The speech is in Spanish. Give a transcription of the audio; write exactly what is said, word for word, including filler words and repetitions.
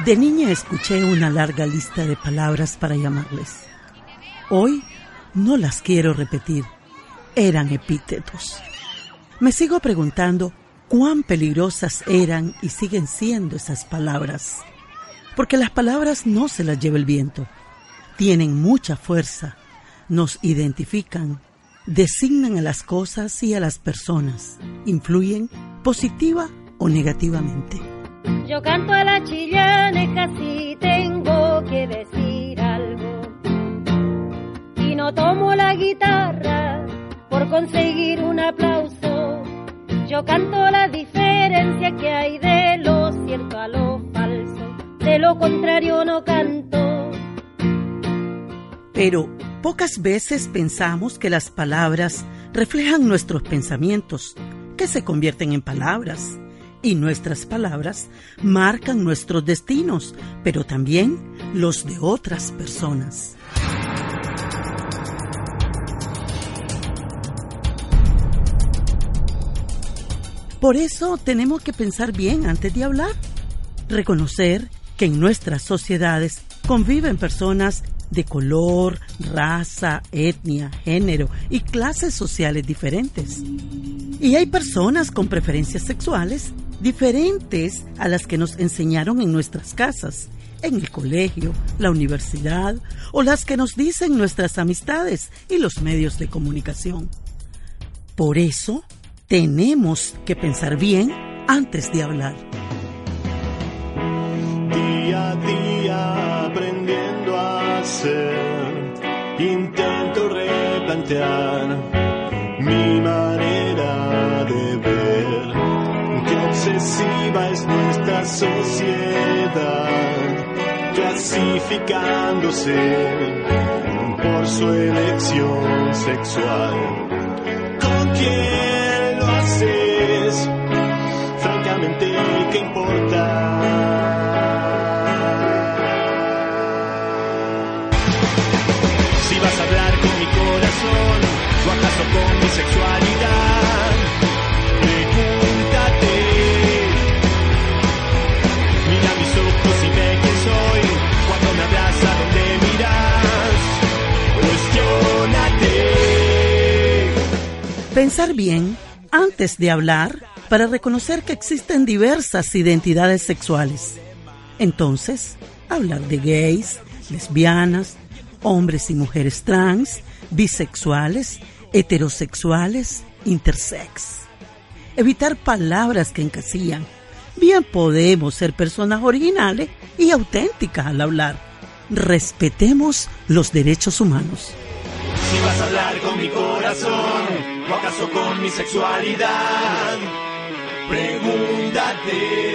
De niña escuché una larga lista de palabras para llamarles. Hoy no las quiero repetir. Eran epítetos. Me sigo preguntando cuán peligrosas eran y siguen siendo esas palabras. Porque las palabras no se las lleva el viento. Tienen mucha fuerza, nos identifican, designan a las cosas y a las personas, influyen positiva o negativamente. Yo canto a la chillaneja si tengo que decir algo y no tomo la guitarra por conseguir un aplauso. Yo canto la diferencia que hay de lo cierto a lo falso, de lo contrario no canto. Pero pocas veces pensamos que las palabras reflejan nuestros pensamientos, que se convierten en palabras. Y nuestras palabras marcan nuestros destinos, pero también los de otras personas. Por eso tenemos que pensar bien antes de hablar. Reconocer que en nuestras sociedades conviven personas de color, raza, etnia, género y clases sociales diferentes. Y hay personas con preferencias sexuales diferentes a las que nos enseñaron en nuestras casas, en el colegio, la universidad o las que nos dicen nuestras amistades y los medios de comunicación. Por eso, tenemos que pensar bien antes de hablar. Día a día aprendiendo a ser, intento replantear mi manera de ver. Qué obsesiva es nuestra sociedad, clasificándose por su elección sexual. ¿Con quién lo haces? Francamente, ¿qué importa? Si vas a hablar con mi corazón, o acaso con mi sexualidad, pregúntate. Mira mis ojos y ve quién soy. Cuando me hablas, ¿a dónde miras? Cuestiónate. Pensar bien antes de hablar para reconocer que existen diversas identidades sexuales. Entonces, hablar de gays, lesbianas, hombres y mujeres trans, bisexuales, heterosexuales, intersex. Evitar palabras que encasillan. Bien podemos ser personas originales y auténticas al hablar. Respetemos los derechos humanos. Si vas a hablar con mi corazón, o acaso con mi sexualidad, pregúntate.